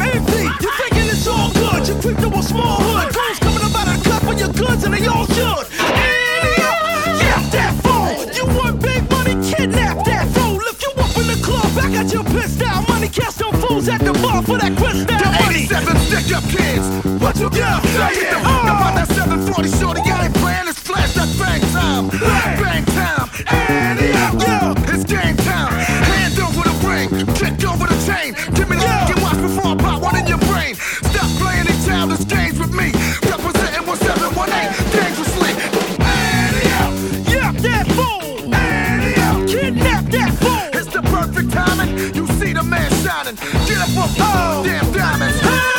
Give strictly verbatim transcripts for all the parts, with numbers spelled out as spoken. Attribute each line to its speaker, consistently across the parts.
Speaker 1: Empty, you thinking it's all good. You creep to a small hood. Girls coming up out of the cup for your goods and they all should. Yeah, that fool. You want big money? Kidnap that fool. If you up in the club, I got you pissed out. Money cash them fools at the bar for that crystal.
Speaker 2: eighty-seven stick up kids. What you got?
Speaker 1: Yeah,
Speaker 2: Get the
Speaker 1: yeah.
Speaker 2: fuck up on that seven forty shorty. I ain't playing. It's flash. That's bang time. Bang time. And yeah, it's game time. Hand over the ring. Kick over the chain. Give me the yeah. Watch before I pop one in your brain. Stop playing these childish games with me. Representing one seven one eight. Dangerously. And
Speaker 1: yeah, that fool.
Speaker 2: And
Speaker 1: Kidnap that fool.
Speaker 2: It's the perfect timing. You see the man shining. Get up off oh. damn diamonds.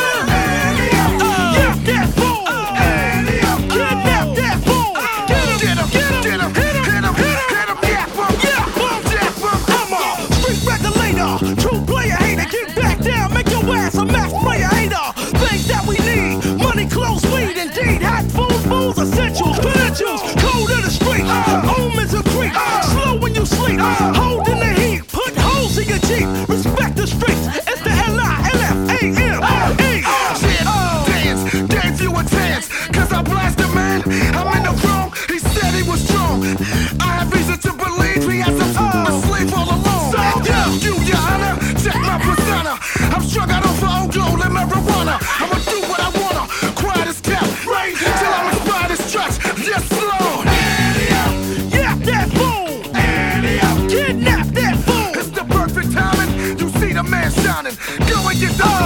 Speaker 1: True player hater, get back down, make your ass a mass player hater. Things that we need, money, clothes, weed, indeed. Hot food, fools, essentials, credentials. Code of the street, omens of creep. Slow when you sleep, hold in the heat. Put holes in your Jeep, respect the streets. It's the L I L F A M E.
Speaker 2: Dance, dance you a dance. Cause I blast a man, I'm in the wrong. He said he was strong. I have reason to believe he has a oh. sleep all alone. You, your honor, check my persona. I'm strung out over old gold and marijuana. I'ma do what I wanna, quiet as kept, right till I'm inspired as stretch. Yes, Lord.
Speaker 1: Yeah, that fool. Kidnap that fool.
Speaker 2: It's the perfect timing. You see the man shining. Go and get the